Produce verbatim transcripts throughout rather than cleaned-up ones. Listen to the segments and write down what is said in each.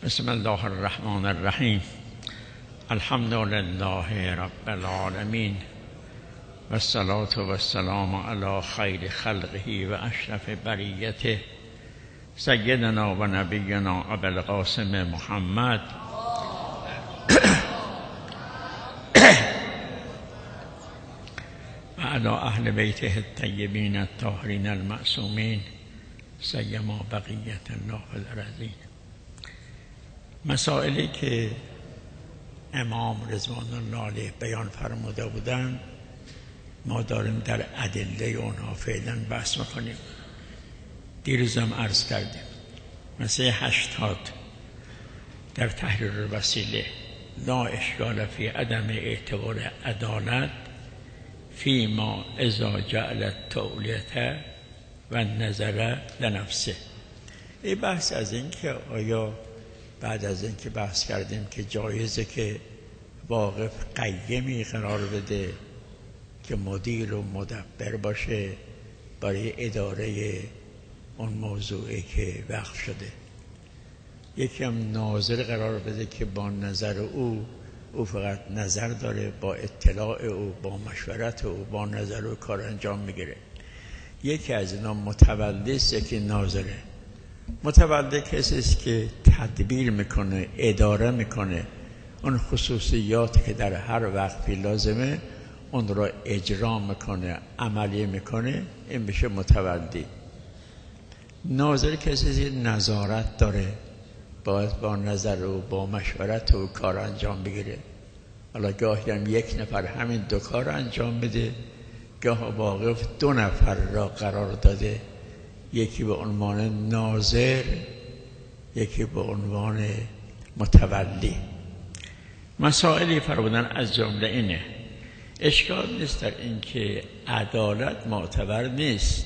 بسم الله الرحمن الرحیم. الحمد لله رب العالمین و الصلاة و السلام علی خیر خلقه و اشرف بریته سیدنا و نبینا ابوالقاسم محمد و علی اهل بیته الطیبین الطاهرین المعصومین سیما بقیت الله فی الارضین. مسائلی که امام رضوان الله علیه بیان فرموده بودند ما داریم در ادله اونها فعلا بحث میکنیم. دیروزم عرض کردیم مسئله هشتاد در تحریر الوسیله: لا اشکال فی عدم اعتبار عدالت فیما اذا جعل التولیت و نظر لنفسه. این بحث از این که آیا بعد از این که بحث کردیم که جایزه که واقف قیمی قرار بده که مدیر و مدبر باشه برای اداره اون موضوعی که وقف شده، یکی هم ناظر قرار بده که با نظر او او فقط نظر داره، با اطلاع او، با مشورت او، با نظر او کار انجام میگیره. یکی از اینا متولی است، یکی ناظره. متولی کسی است که تدبیر میکنه، اداره میکنه، اون خصوصیات که در هر وقتی لازمه اون را اجرا میکنه، عملی میکنه، این بشه متولی. ناظر کسی است که نظارت داره، باید با نظر و با مشورت و کار انجام بگیره. حالا گاهی هم یک نفر همین دو کار انجام بده، گاه واقف دو نفر را قرار داده، یکی به عنوان ناظر، یکی به عنوان متولی. مسائلی فرمودن از جمله اینه: اشکال نیست در این که عدالت معتبر نیست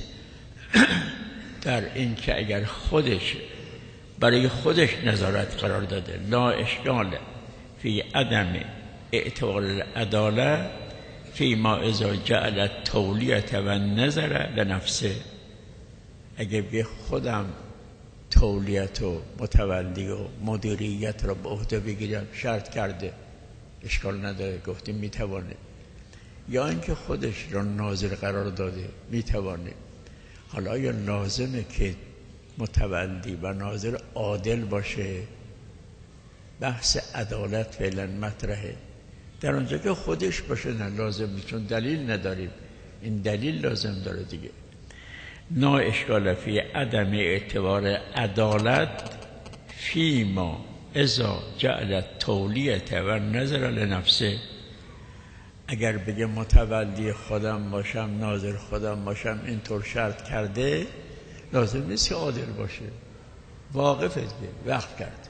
در این که اگر خودش برای خودش نظارت قرار داده. لا اشکال فی عدم اعتبار العدالت فی ما اذا جعل التولیت و نظر لنفسه. اگه به خودم تولیت و متولی و مدیریت را به عهده بگیرم شرط کرده، اشکال نداره، گفتیم میتوانه. یا اینکه خودش را ناظر قرار داده، میتوانه. حالا یا لازمه که متولی و ناظر عادل باشه؟ بحث عدالت فعلا مطرحه. در اونجا که خودش باشه نه لازم، چون دلیل نداریم، این دلیل لازم داره دیگه. لا اشکال فی عدم اعتبار عدالت فیما اذا جعل التولیت و نظر لنفسه. اگر بگه متولی خودم باشم، ناظر خودم باشم، اینطور شرط کرده، لازم نیست که عادل باشه، واقفه دیگه، وقف کرد.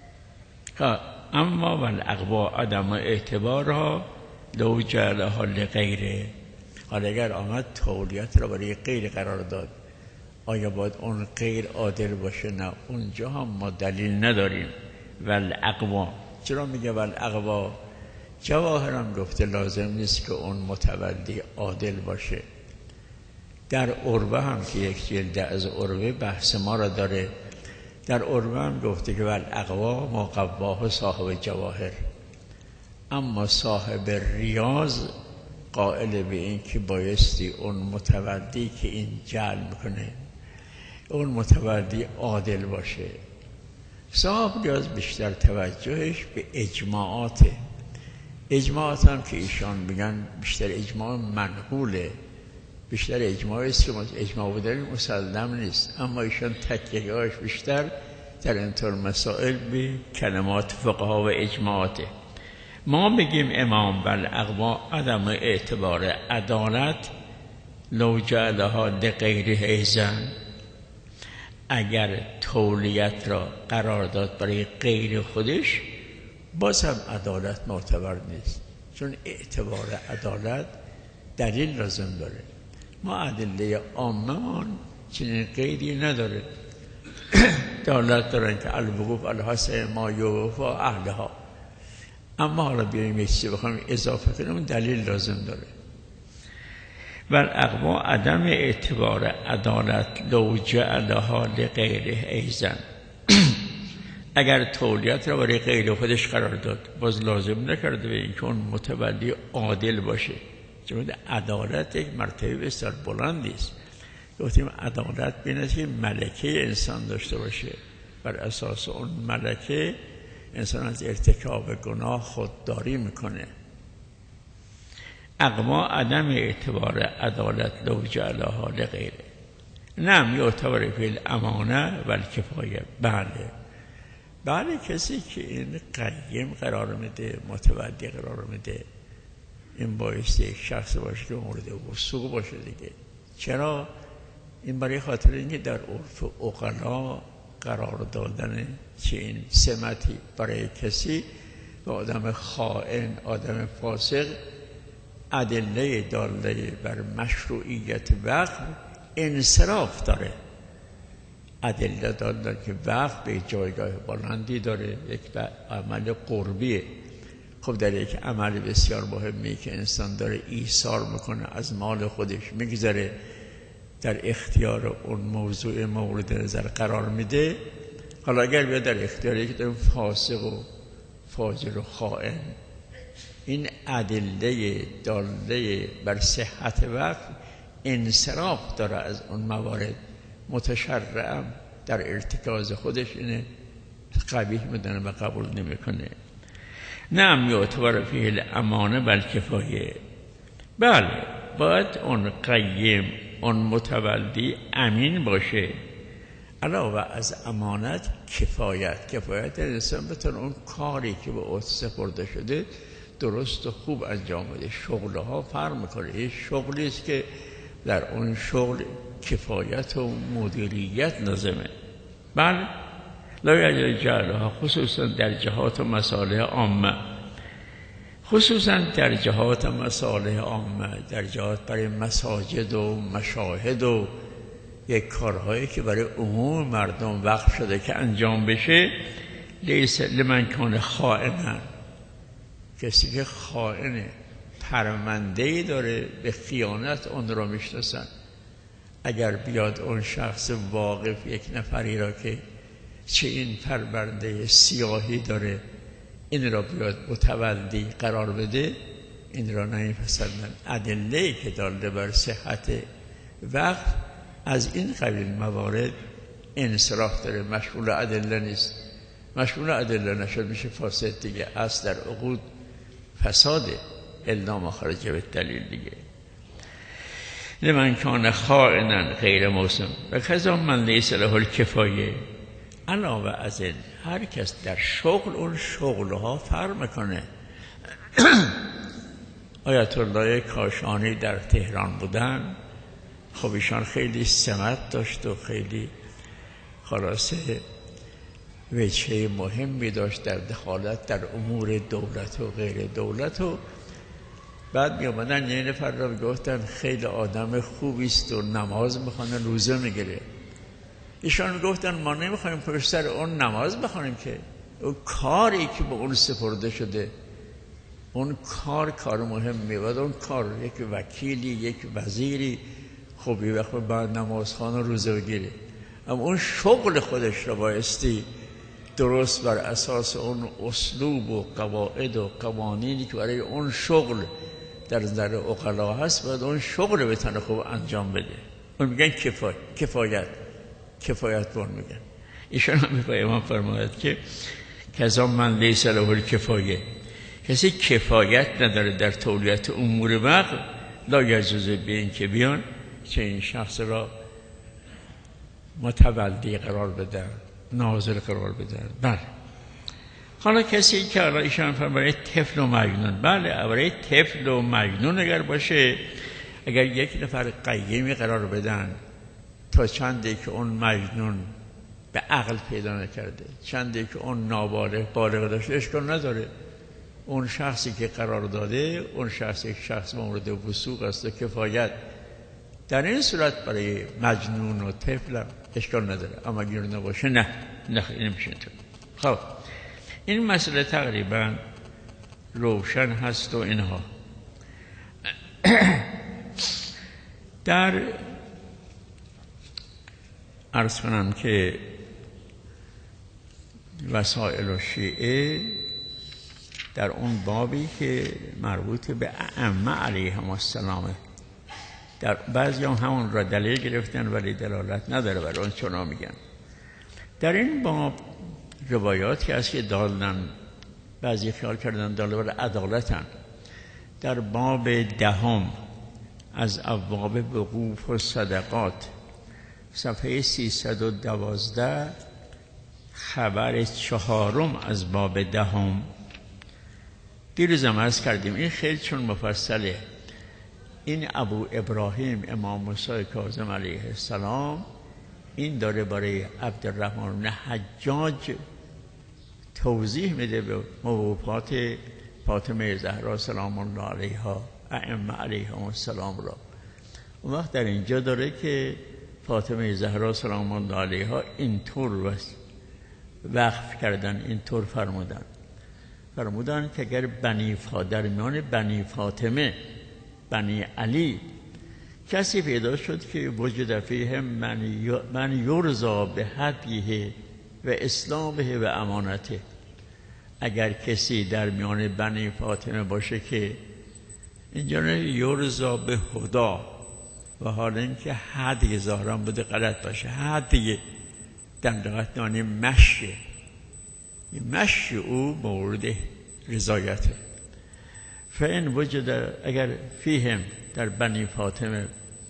اما والاقوا عدم اعتبارها لو جعلها لغیره. حالا اگر آمد تولیت را برای غیر قرار داد، آیا باید اون غیر عادل باشه؟ نه، اونجا هم ما دلیل نداریم. والاقوا، چرا میگه والاقوا؟ جواهرم گفته لازم نیست که اون متولی عادل باشه. در عروه هم که یک جلد از عروه بحث ما را داره، در عروه هم گفته که والاقوا ما قواه صاحب جواهر. اما صاحب ریاض قائل به این که بایستی اون متولی که این جعل میکنه اون متولی عادل باشه. صاحب ریاض بیشتر توجهش به اجماعاته. اجماعات هم که ایشان میگن بیشتر اجماع منقوله، بیشتر اجماعی است که اجماع بودن مسلم نیست، اما ایشان تکیه‌هاش بیشتر در اینطور مسائل به کلمات فقها و اجماعاته. ما بگیم امام والاقوا عدم اعتبار عدالت لو جعلها لغیره ایزن، اگر تولیت را قرار داد برای غیر خودش، باز هم عدالت معتبر نیست، چون اعتبار عدالت دلیل لازم داره. ما ادله عامه چنین قیدی نداره. دلالت دارن که الوقوف الحسن ما یوفا اهلها، اما حالا بیاییم یک چیزی بخوایم اضافه کنیم، دلیل لازم داره. والاقوا عدم اعتبار عدالت لو جعلها لغیره ایزن اگر تولیت را برای غیر خودش قرار داد، باز لازم نکرده به اینکه اون متولی عادل باشه، چون عدالت یک مرتبه بسیار بلندی است. گفتیم عدالت بین است که ملکه انسان داشته باشه، بر اساس اون ملکه انسان از ارتکاب گناه خودداری میکنه. اقما عدم اعتبار عدالت لو جعلها لغیره، نعم یعتبر فی الامانه و الکفایه. بله بله کسی که این قیم قرار میده، متولی قرار میده، این باعث یک شخص باشه که مورد وثوق باشه دیگه. چرا؟ این برای خاطر اینکه در عرف عقلا قرار دادن چنین سمتی برای کسی به آدم خائن، آدم فاسق، ادله داله بر مشروعیت وقف انصراف داره. ادله داده که وقف به جایگاه بلندی داره، یک عمل قربیه. خب در یک عمل بسیار مهمی که انسان داره ایثار میکنه، از مال خودش میگذره، در اختیار اون موضوع مورد نظر قرار میده. حالا اگر بیاد در اختیار یک داریم فاسق و فاجر و خائن، این ادله داله بر صحت وقف انصراف داره از اون موارد. متشرعم در ارتکاز خودش اینه قبیح میدونه و قبول نمیکنه. نعم یعتبر فیه الامانه و الکفایه. بله باید اون قیم، اون متولی امین باشه. علاوه از امانت کفایت، کفایت انسان بتونه اون کاری که به عهده سپرده شده درست و خوب انجام بده. شغلها فرق میکنه. یه شغلی است که در اون شغل کفایت و مدیریت لازمه. بله لا یجعلها خصوصا در جهات و مصالح عامه، خصوصا در جهات و مصالح عامه، در جهات برای مساجد و مشاهد و یک کارهایی که برای عموم مردم وقف شده که انجام بشه. لیس لمن کان خائنا، کسی که خائنه، پرونده‌ای داره به خیانت، اون را میشناسن. اگر بیاد اون شخص واقف یک نفری را که چه این پرونده سیاهی داره، این را بیاد متولی قرار بده، این را نمیپسندن. ادله‌ای که داله بر صحت وقف از این قبیل موارد انصراف داره، مشمول ادله نیست. مشمول ادله نشد میشه فاسد دیگه. اصل در عقود فساده، الا ما خرج بالدلیل دیگه. لمن کان خائنا غیر موسم و کذا من لیس له الکفایه. علاوه از این هر کس در شغل، اون شغلها فرق میکنه. آیت الله کاشانی در تهران بودن، خب ایشان خیلی سمت داشت و خیلی خلاصه وجهه مهمی داشت در دخالت در امور دولت و غیر دولت. و بعد می آمدن یه نفر را گفتن خیلی آدم خوبی است و نماز میخونه، روزه میگیره. ایشان گفتن ما نمیخوایم پشت سر اون نماز بخونیم، که اون کاری که به اون سپرده شده، اون کار کار مهمی بود. اون کار یک وکیلی، یک وزیری خوبی وقت بعد نماز خوان و روزه بگیره، اما اون شغل خودش را بایستی درست بر اساس اون اسلوب و قواعد و قوانینی که برای اون شغل در نظر عقلا هست، باید اون شغل بتونه خوب انجام بده. اون میگن کفایت، کفایت کفایت بون میگن. ایشان هم به امام فرماید که کذا من لیس له الکفایه، کسی کفایت نداره در تولیت امور وقت، لا یجوز به این که بیان که این شخص را متولی قرار بدن، ناظر قرار بدن. بله حالا کسی که حالا ایشان فرماید طفل و مجنون، بله برای طفل و مجنون اگر باشه، اگر یک نفر قیمی قرار بدن تا چندی که اون مجنون به عقل پیدا نکرده، چندی که اون نابالغ بالغ داشته، اشکال نداره. اون شخصی که قرار داده، اون شخص یک شخص مورد وثوق است و کفایت. در این صورت برای مجنون و طفل اشکال نداره، اما اگر نباشه نه نه نمیشه. خب این مسئله تقریبا روشن هست و اینها. در عرض کنم که وسائل الشیعه در اون بابی که مربوط به ائمه علیهم السلام، در بعضی هم همون را دلیل گرفتن ولی دلالت نداره برای اون چنا میگن. در این باب روایاتی هست که دالن، بعضی خیال کردن داله برای عدالتن. در باب دهم از ابواب وقوف و صدقات صفحه سیصد و دوازده خبر چهارم از باب دهم، دیروز هم عرض کردیم این خیلی چون مفصله. این ابو ابراهیم امام موسی کاظم علیه السلام این داره برای عبدالرحمن بن حجاج توضیح میده به موقوفات فاطمه زهرا سلام الله علیها ائمه علیهم السلام را. اون وقت در اینجا داره که فاطمه زهرا سلام الله علیها اینطور وقف کردن، اینطور فرمودن فرمودن که اگر بنی فا در میان بنی فاطمه بنی علی کسی پیدا شد که وجد فیه من یرضا به هدیه و اسلامه و امانته، اگر کسی در میان بنی فاطمه باشه که اینجا یرضا به هدا و حالا اینکه هدیه ظاهرا بوده غلط باشه، هدیه در دقت نانی مشه، مشی او مورد رضایته. فإن وجد اگر فیهم در بنی فاطمه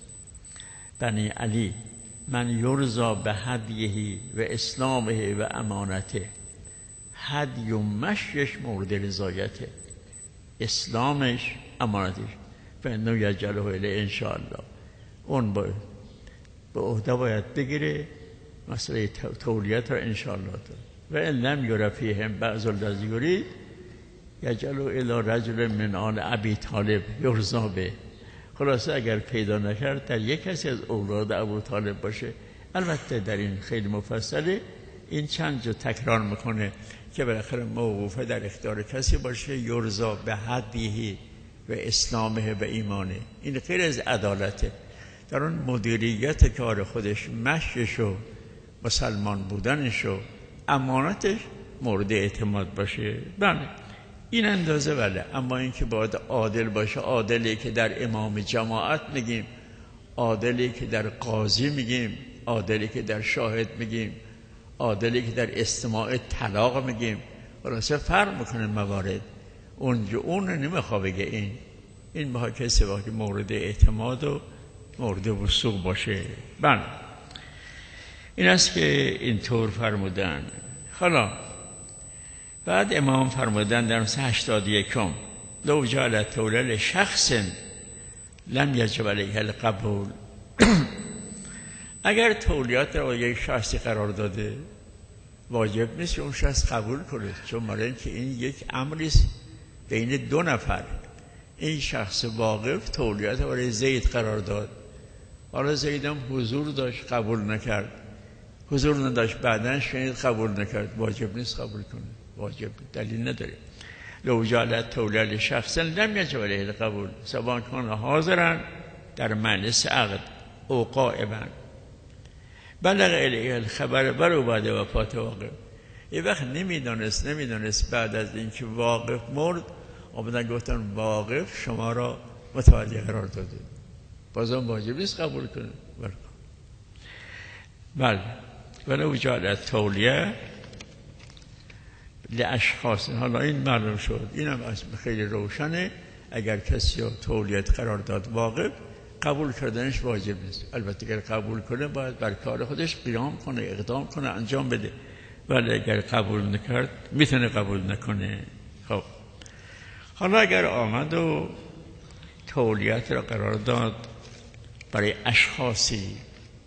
بنی علی من یرضا به هدیه و اسلامه و امانته، هدی و مشیش مورد رضایته، اسلامش امانتش فإنه یجعله الیه ان شاء الله، اون با به عهده باید بگیره مسئله تولیت را ان شاء الله. و ان لم یره فیهم بعض الذی یرید یجعله الی رجل من آل ابی طالب یرضا به. خلاصه اگر پیدا نکرد در یک کسی از اولاد ابو طالب باشه. البته در این خیلی مفصله، این چند جا تکرار میکنه که بالاخره موقوفه در اختیار کسی باشه یرضا به هدیه و اسلامه و ایمانه. این غیر از عدالته، در اون مدیریت کار خودش مشیش و مسلمان بودنش و امانتش مورد اعتماد باشه. بله این اندازه بله. اما اینکه باید عادل باشه، عادلی که در امام جماعت میگیم، عادلی که در قاضی میگیم، عادلی که در شاهد میگیم، عادلی که در استماع طلاق میگیم، خلاصه فرق میکنه موارد. اونجا اون نمیخواه بگه این این با کسی باید مورد اعتماد و مورد وثوق باشه. بله این است که اینطور فرمودن. حالا بعد امام فرمودن در هشتاد و یکم لو جعل توله شخص لم یجب علیه القبول، اگر تولیت را یک شخصی قرار داده واجب نیست اون شخص قبول کنه، چون برای اینکه این یک امریست بین دو نفر. این شخص واقف تولیت برای زید قرار داد، حالا زید هم حضور داشت قبول نکرد، حضور نداشت بعدن شنید قبول نکرد، واجب نیست قبول کنه، واجب دلیل نداره. لو جعل توله شخصا لم یجب علیه القبول سواء کان حاضرا در مجلس عقد او غائبا بلغ الیه الخبر ولو بعد وفات واقف. یه وقت نمیدانست نمیدانست بعد از اینکه واقف مرد آمدن گفتن واقف شما را متولی قرار داده، بازم واجب نیست قبول کنه. بله ولو جعل تولیه لاشخاص، حالا این معلوم شد، اینم خیلی روشنه. اگر کسی رو تولیت قرار داد واقف، قبول کردنش واجب نیست. البته اگر قبول کنه باید بر کار خودش قیام کنه، اقدام کنه، انجام بده، ولی اگر قبول نکرد میتونه قبول نکنه. خب حالا اگر آمد و تولیت را قرار داد برای اشخاصی،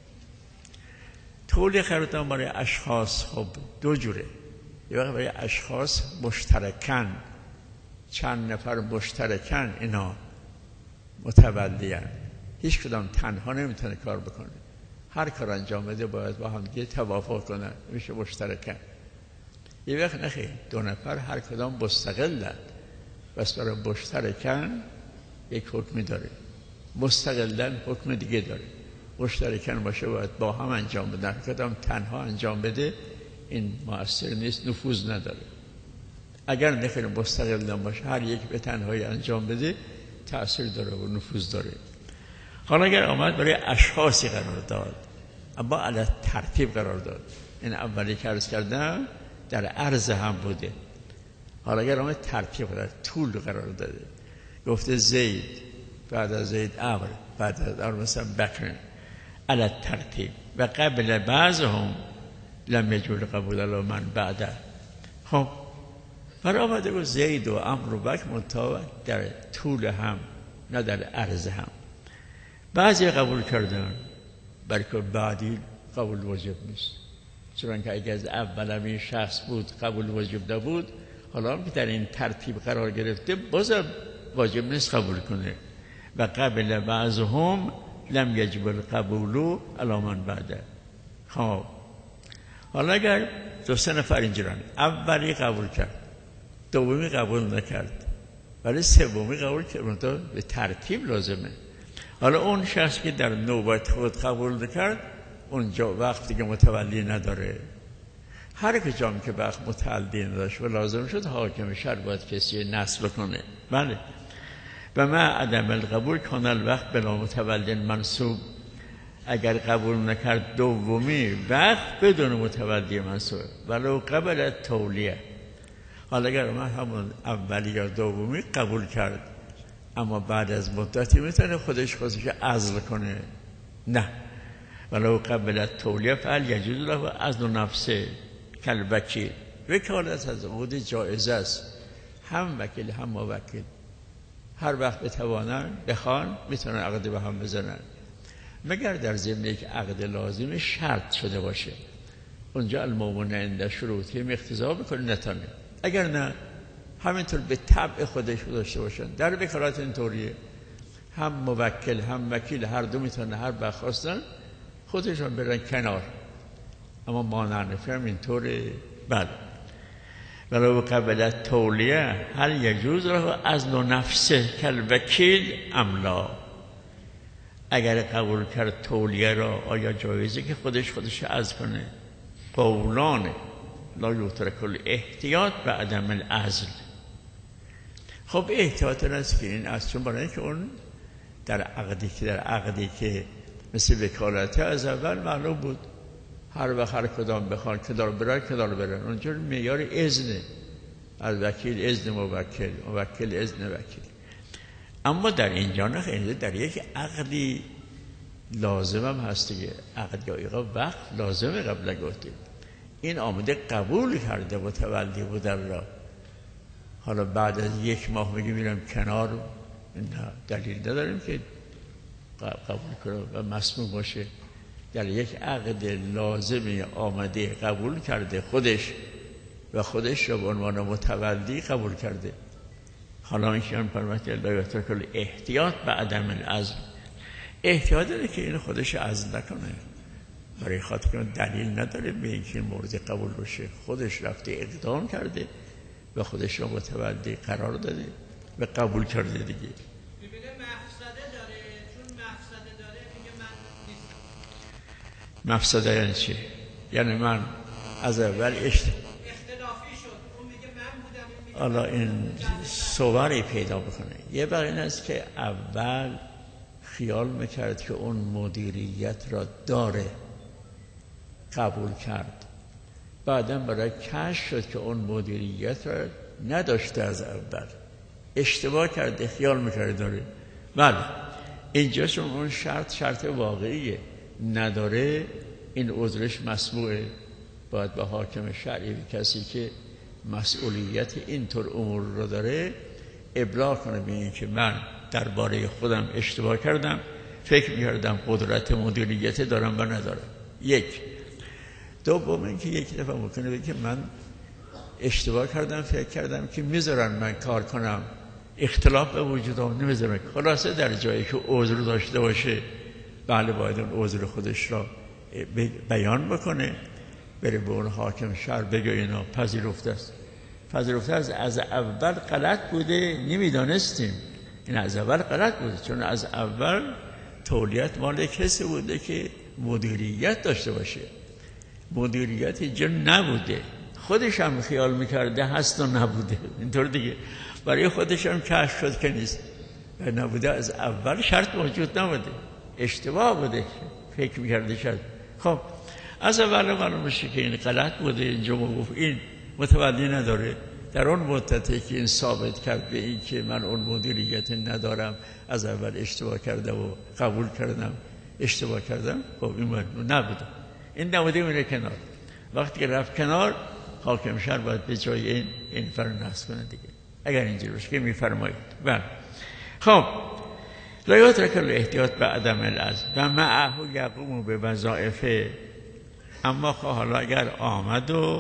تولیت قرار داد برای اشخاص خب دو جوره. یه وقت برای اشخاص مشترکن، چند نفر مشترکن اینا متولیان، هیچ کدام تنها نمیتونه کار بکنه، هر کار انجام بده باید با هم دیگه توافق کنن، میشه مشترکن. یه وقت نخیر دو نفر هر کدام مستقلن، بس برای مشترکن یک حکمی داره، مستقلن حکم دیگه داره. مشترکن باشه باید با هم انجام بدن، هر کدام تنها انجام بده این مؤثر نیست، نفوذ نداره. اگر نخیر مستقل نباشه، هر یک به تنهایی انجام بده، تأثیر داره و نفوذ داره. حالا اگر آمد برای اشخاصی قرار داد، اما علی ترتیب قرار داد، این اولی که عرض کردم در عرض هم بوده. حالا اگر آمد ترتیب قرار، طول قرار داده، گفته زید، بعد از زید امر، بعد از امر مثلا بکر، علی ترتیب و قبل بعضهم لم یجوز قبول علی من بعده. خب برای آمده گفت زید و امر و بکر منتها در طول هم، نه در عرض هم. بعضی قبول کردن، برکه بعدی قبول واجب نیست. چون که اگر از اول همین شخص بود قبول واجب نبود، حالا که در این ترتیب قرار گرفته بازم واجب نیست قبول کنه. و قبل بعضهم لم یجب القبول علی من بعده. خب حالا اگر دو سه نفر اینجورن، اولی قبول کرد، دومی قبول نکرد، ولی سومی قبول کرد، به ترتیب لازمه. حالا اون شخص که در نوبت خود قبول نکرد، اونجا وقت دیگه متولی نداره. هر کجام که وقت متولی نداشت و لازم شد، حاکم شهر باید کسی نصب کنه. بله. و ما عدم القبول کان الوقت بلا متولی منصوب. اگر قبول نکرد دومی، وقت بدون متولی منصوب ولو قبل تولیه. حالا اگر من همون اولی یا دومی قبول کرد، اما بعد از مدتی میتونه خودش خودش عزل کنه، نه. ولو قبل تولیه فعل یجوز له عزل نفسه کل وکیل. وکالت از عقود جایزه است، هم وکیل هم موکل هر وقت بتوانن بخوان میتونن عقد به هم بزنن، مگر در ضمن یک عقد لازم شرط شده باشه. اونجا المومن عند شروطی اقتضا بکنه نتانه. اگر نه همینطور به طبع خودش داشته باشن. در وکالت اینطوریه، هم موکل هم وکیل هر دو میتونن هر وقت خواستن خودشون برن کنار، اما مانع نفهم اینطوره. بله. ولو قبل تولیه هل یجوز له عزل نفسه کل وکیل ام لا. اگر قبول کرد تولیه را، آیا جایزه که خودش خودش عزل کنه؟ قولانه لا یترک الاحتیاط و عدم العزل. خب احتیاط است که این است، چون برای که اون در عقدی که در عقدی که مثل وکالت از اول معلوم بود، هر وقت هر کدام بخوان کدار برن کدار برن. اونجا معیار اذنه، از وکیل اذن موکل، موکل اذن وکیل. اما در اینجا نه، در یک عقدی لازم هم هست دیگه. عقد یا ایقا وقت لازمه قبل گفتیم. این آمده قبول کرده متولی بودن را، حالا بعد از یک ماه میگه میرم کنار، نه دلیل نداریم که قبول کنه و مسموم باشه. در یک عقد لازمی آمده قبول کرده خودش و خودش را به عنوان متولی قبول کرده. حالا میشن فرمت الله کل احتیاط به عدم العزل. احتیاط داره که این خودش عزل نکنه، برای خاطر که دلیل نداره به اینکه مورد قبول باشه. خودش رفته اقدام کرده و خودش را متولی قرار داده و قبول کرده دیگه. میبینه مفسده داره، چون مفسده داره میگه من نیستم. مفسده یعنی چی؟ یعنی من از اول اشت... اختلافی شد، اون میگه من بودم، این میگه حالا این صوری پیدا بکنه. یه بار این است که اول خیال میکرد که اون مدیریت را داره، قبول کرد، بعدم برای کشف شد که اون مدیریت را نداشته، از اول اشتباه کرده، خیال میکرد داره. بله اینجا چون اون شرط شرط واقعیه، نداره، این عذرش مسموعه. باید به حاکم شرعی، کسی که مسئولیت اینطور امور رو داره، ابلاغ کنه به این که من درباره خودم اشتباه کردم، فکر می‌کردم قدرت مدیریت دارم و ندارم. یک. دوم اینکه یک دفعه ممکنه بگه که من اشتباه کردم، فکر کردم که میذارن من کار کنم، اختلاف به وجود آمد نمیذارن. خلاصه در جایی که عذر داشته باشه، بله باید اون عذر خودش را بیان بکنه، بره به اون حاکم شهر بگه اینا پذیرفته است. پذیرفته است از اول غلط بوده، نمیدانستیم. این از اول غلط بوده، چون از اول تولیت مال کسی بوده که مدیریت داشته باشه. مدیریت اینجا نبوده، خودش هم خیال میکرده هست و نبوده، اینطور دیگه برای خودش هم کشف شد که نیست و نبوده. از اول شرط موجود نبوده، اشتباه بوده، فکر میکرده شرط. خب از اول معلوم میشه که این غلط بوده، اینجا موقف این متولی نداره. در اون مدتی که این ثابت کرد به این که من اون مدیریت ندارم، از اول اشتباه کردم و قبول کردم اشتباه کردم، خب این نبوده، این نبوده، میره کنار. وقتی که رفت کنار، حاکم شهر باید به جای این این فرو نصب کنه دیگه، اگر اینجوری باشه که میفرمایید. بله خب لا یترک الاحتیاط به عدم العزم و معه یقوم به وظایفه. اما حالا اگر آمد و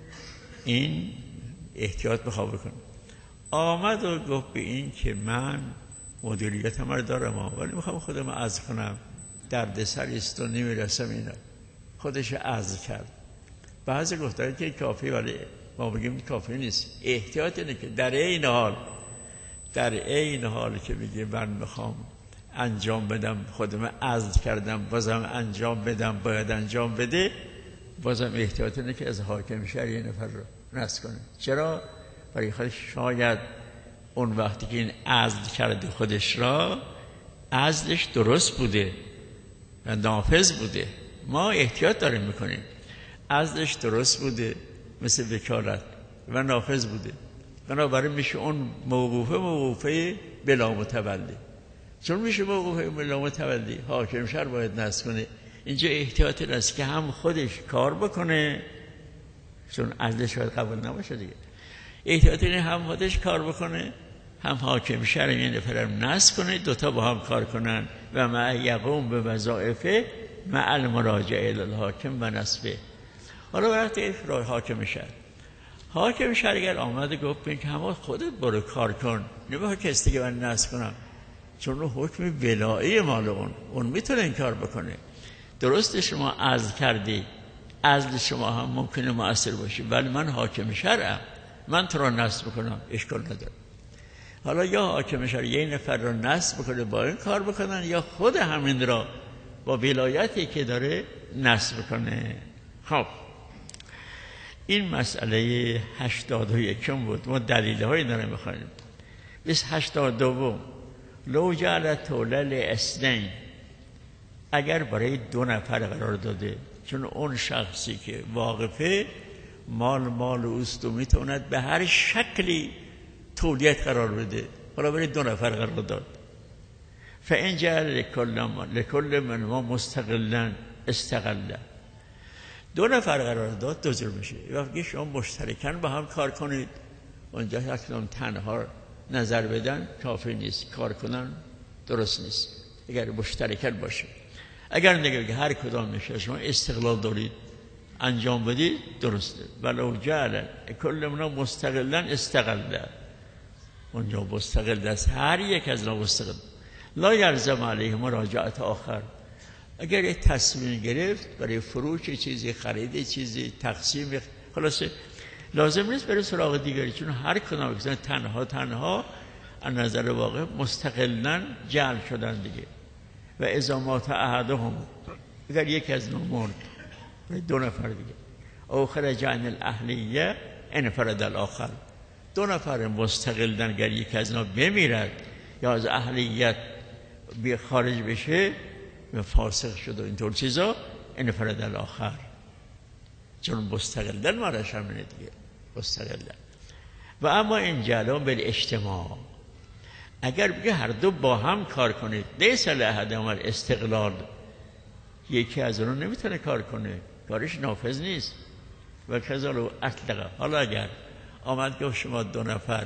این احتیاط بخواه بکنم، آمد و گفت به این که من مدیریت هم رو دارم ولی میخوام خودم عزل کنم، درد سری است و نمیرسم، اینا خودش عزل کرد. بعضی گفتن که کافی، ولی ما بگیم کافی نیست. احتیاط اینه که در این حال در این حال که میگه من میخوام انجام بدم، خودم عزل کردم، بازم انجام بدم، باید انجام بده، بازم احتیاط اینه که از حاکم شهر یه نفر رو نصب کنه. چرا؟ برای خودش شاید اون وقتی که این عزل کرده خودش را، عزلش درست بوده و نافذ بوده، ما احتیاط داریم میکنیم، عزلش درست بوده مثل وکالت و نافذ بوده، بنابراین میشه اون موقوفه موقوفه بلا متولی. چون میشه موقوفه بلا متولی، حاکم شهر باید نصب کنه. اینجا احتیاط این است که هم خودش کار بکنه، چون عزلش باید قبول نباشه دیگه، احتیاط اینه هم خودش کار بکنه، هم حاکم شهر این نفرم نصب کنه، دوتا با هم کار کنن. و مع یقوم به وظایفه مع المراجعه الحاکم و نصبه. حالا وقتی حاکم شهر حاکم شهر اگر آمده گفت بین که همه خودت برو کار کن، نمیخواه کسی که من نصب کنم، چون اون حکم ولایی مال اون اون میتونه این کار بکنه. درست شما عزل کردی، عزل شما هم ممکنه مؤثر باشه، ولی من حاکم شهرم، من تو رو نصب کنم، اشکال نداره. حالا یا حاکم شهر یه نفر رو نصب کنه با این کار بکنن، یا خود همین را با ولایتی که داره نصب کنه. خب این مسئله هشتاد و یکم بود. ما دلیل هایی داره میخوانیم. بیس هشتاد دوم لو جعل طولل اثنین، اگر برای دو نفر قرار داده، چون اون شخصی که واقفه مال مال اوست و میتوند به هر شکلی تولیت قرار بده، حالا برای دو نفر قرار داد. فان جعل لکل من ما مستقلا استقلا، دو نفر قرار داد دو جور میشه. وقتی شما مشترکاً با هم کار کنید، اونجا یکدوم تنها نظر بدن کافی نیست، کار کنن درست نیست. اگر مشترکاً باشه، اگر نگه هر کدام میشه شما استقلال دارید انجام بدید، درسته. ولو جعل کل منا مستقلا استقلا، اونجا مستقل است، هر یک از اینا مستقل. لا یلزم علیه مراجعت آخر، اگر یک تصمیم گرفت برای فروش چیزی، خرید چیزی، تقسیم، خلاصه لازم نیست برای سراغ دیگری، چون هر کدام تنها تنها از نظر واقع مستقلاً جعل شدن دیگه. و اذا مات احدهم، اگر یک از اینا مرد، دو نفر دیگه، او خرج عن الاهلیه انفرد الاخر، دو نفر مستقلاً اگر یک از اینا بمیرد یا از اهلیت بی خارج بشه و فاسق شد و اینطور چیزا، انفرد الاخر، چون مستقلاً مارش همینه دیگه، مستقلاً. و اما این جلال بالاجتماع، اگر بگه هر دو با هم کار کنید، لیس لأحدهما استقلال، یکی از اونها نمیتونه کار کنه، کارش نافذ نیست. و کذالک اطلق، حالا اگر آمد گفت شما دو نفر،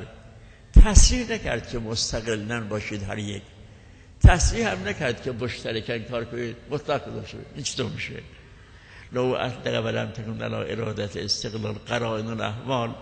تصریح نکرد که مستقلاً باشید هر یک، تصریح هم نکرد که مشترکاً کار کنید، مطلق باشه، این چطور میشه؟ لو اطلق ولم تکن علی ارادت استقلال قرائن الاحوال.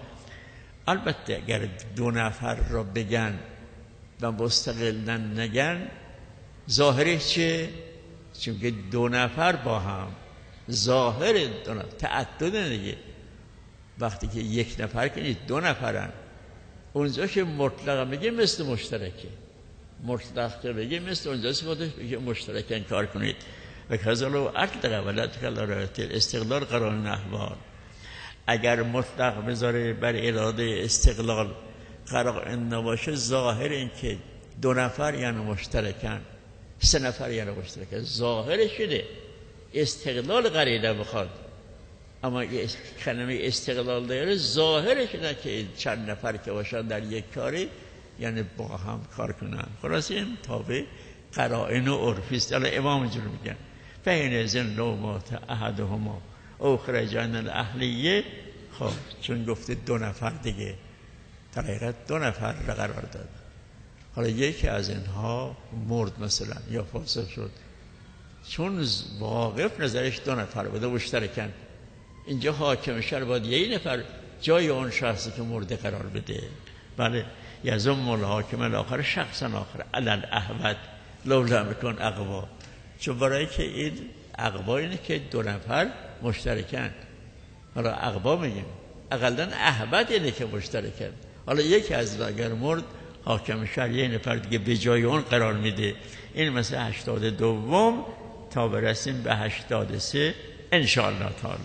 البته اگر دو نفر را بگن و مستقلاً نگن، ظاهرش چه؟ چون که دو نفر با هم، ظاهر دو نفر تعدد دیگه. وقتی که یک نفر کنید دو نفرن، اونجا که مطلق میگه مثل مشترکه، مطلق که بگه مثل اونجا که خودش بگه مشترکن کار کنید. و کذالو اطلق ولد کلارات استقلال قرار احوال. اگر مطلق بذاره بر اراده استقلال قرار نباشه، ظاهر این که دو نفر یعنی مشترکن، سه نفر یعنی مشترکن، ظاهر شده استقلال قرینه بخواد. اما کلمه استقلال داره ظاهرش اینه که چند نفر که باشن در یک کاری یعنی با هم کار کنن. خلاص این تابع قرائن و عرفی است. الان امام اینجور میگن فین زن و مات احدهما او خرجن الاهلیه. خب چون گفته دو نفر دیگه، در حقیقت دو نفر را قرار داد. حالا یکی از اینها مرد مثلا یا فاسق شد، چون واقف نظرش دو نفر بوده مشترکن، اینجا حاکم شهر باید یه نفر جای اون شخصی که مرده قرار بده. بله یزم الحاکم الاخر شخصا آخر علل احمد لو لم یکن اقوا. چون برای که این اقوا اینه که دو نفر مشترکن. حالا اقوا میگیم اقلا احمد اینه که مشترکن. حالا یکی از اگر مرد حاکم شهر یه نفر دیگه به جای اون قرار میده. این مثل هشتاد دوم تا برسیم به هشتاد سه ان شاء الله تعالی.